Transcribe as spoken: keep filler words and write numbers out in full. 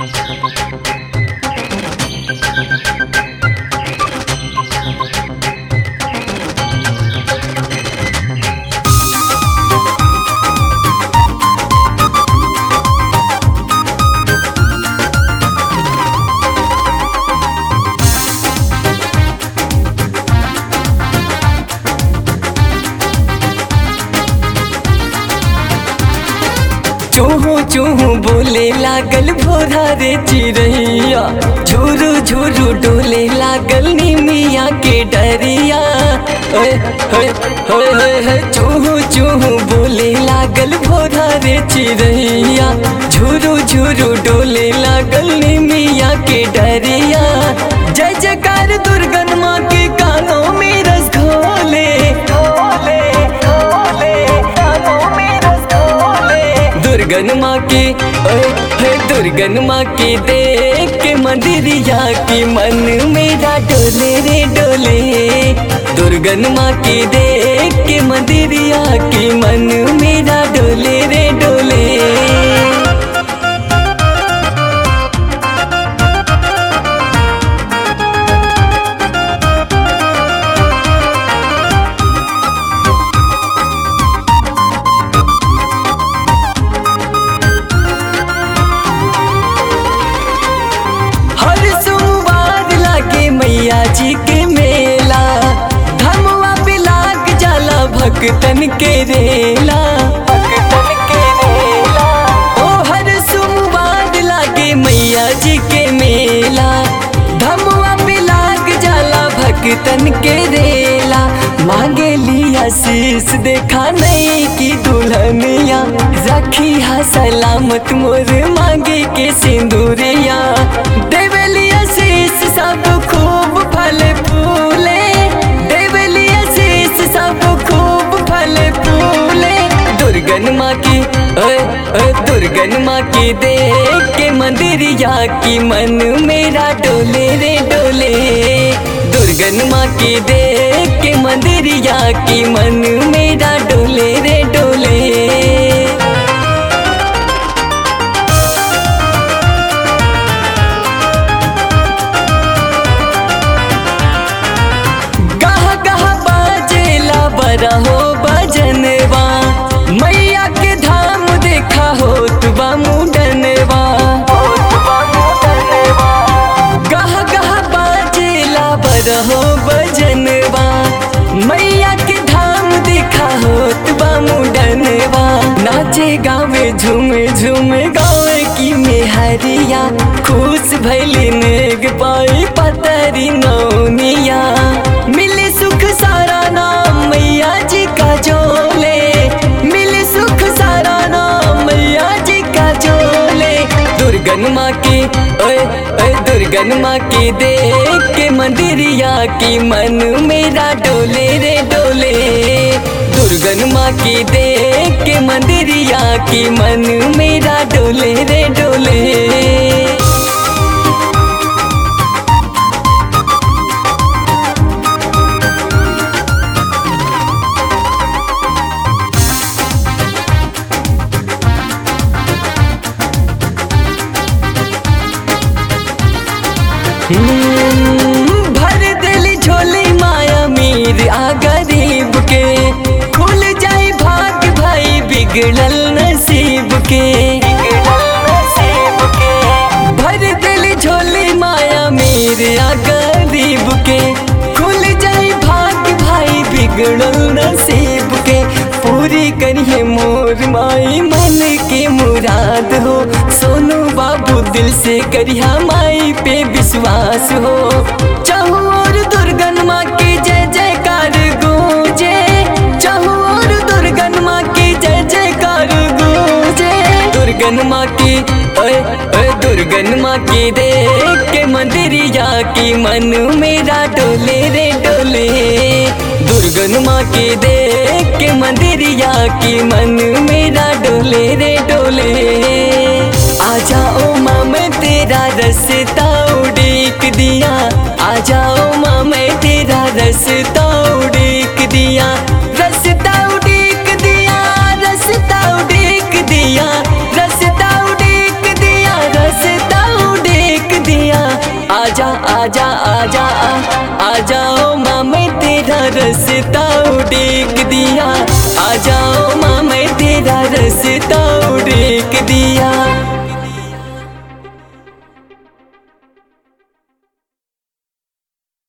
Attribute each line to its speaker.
Speaker 1: चूहू चूहू बोले लागल भोरा रे चिड़ैया, झुरू झुरू डोले लागल निमिया के डरिया। ओए होए होए होए होए चूहू चूहू बोले लागल भोरा रे चिड़ैया, झुरू झुरू डोले लागल निमिया के डरिया। जय जयकार दुर्गन माँ के कानों में रस घोले घोले घोले कानों में रस घोले। दुर्गन माँ के ओए हे दुर्गन माँ के देख के मंदिरिया की मन मेरा डोले रे डोले। दुर्गन माँ के देख के मंदिरिया की मन मेरा डोले रे डोले। मैया जी के मेला धमवा पे लाग जाला भक्तन के रेला, भक्तन के रेला। ओ हर सोमवार लागे मैया जी के मेला, धमवा पे लाग जाला भक्तन के रेला। मांगे लिया शीश देखा नहीं की दुल्हनिया, रखी हा सलामत मोर मांगे के सिंदूरिया। देवलिया शीश सब खूब फल फूले, देवलिया शीश सब खूब फल फूले। दुर्गन माँ की ओए ओए दुर्गन माँ की देख के मंदिरिया की मन मेरा डोले रे डोले। दुर्गन माँ की देख के मंदिरिया की मन मेरा डोले रे डोले। रहो बजनवा मैया के धाम देखा होत बा मुडनवा। गह गह बाजेला बरहो बजनवा मैया के धाम देखा होत बा मुडनवा। नाचे गावे झूमे झूमे गावे की मेहरिया, खुश भैली नेग पाई पतरी नौनिया। मिले सुख सारा नाम मैया जी का जोले, मिले सुख सारा नाम मैया जी का जोले। दुर्गन माँ की ओए ओए दुर्गन माँ की देख के मंदिरिया की मन मेरा डोले रे डोले। दुर्गन माँ की देख के मंदिरिया की मन मेरा डोले रे डोले। भर दिल झोली माया मीर आ गरीब के, खुल जाए भाग भाई बिगड़ल नसीब के। भर दिल झोली माया मीर आ गरीब के, खुल जाए भाग भाई बिगड़ल नसीब के। पूरी करिए मोर माई मन के मुराद हो, सोनू बाबू दिल से करिया माई पे विश्वास हो। चाहू और दुर्गन माँ की जय जयकार गूंजे, चाहू और दुर्गन माँ की जय जयकार गूंजे। दुर्गन माँ की ओए ओए दुर्गन माँ की देख के मंदिरिया की मन मेरा डोले रे डोले। दुर्गन माँ की देख के मंदिरिया की मन मेरा डोले रे डोले। आ जाओ माँ मैं तेरा रास्ता उड़ीक दिया, आ जाओ माँ मैं तेरा रास्ता उड़ीक दिया। रास्ता उड़ीक दिया, रास्ता उड़ीक दिया, रास्ता उड़ीक दिया, रास्ता आजा आ जाओ माँ मैं तेरा रास्ता उड़ेक दिया, आ जाओ माँ मैं तेरा रास्ता उड़ेक दिया।